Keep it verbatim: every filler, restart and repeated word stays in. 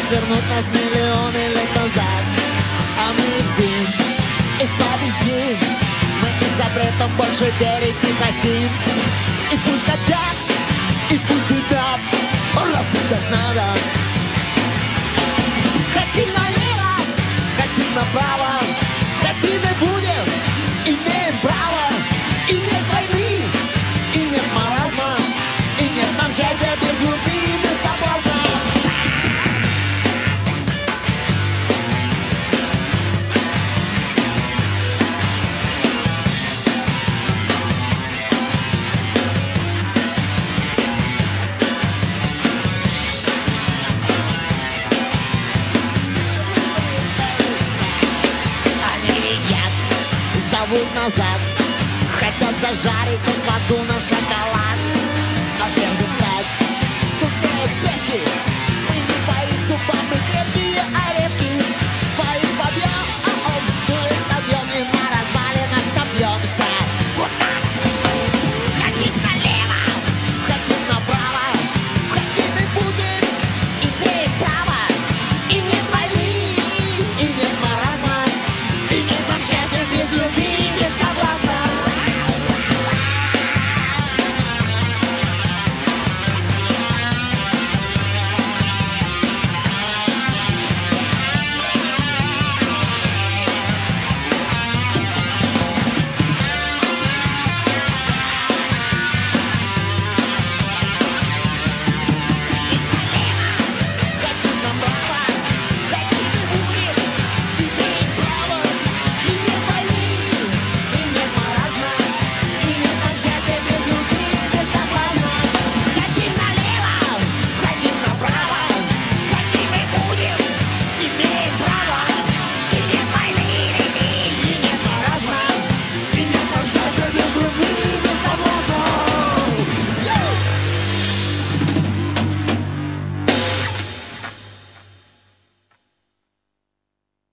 вернуть нас миллионы лет назад. А мы бдим и победим, мы их запретом больше верить не хотим. И пусть опять, и пусть дымят, раз им так надо. Хотим налево, хотим направо, хотим и будем, имеем право. И нет войны, и нет маразма, и нет нам счастья без любви и без соблазна. Они визжат, зовут назад, хотят зажарить нас в аду на шоколад.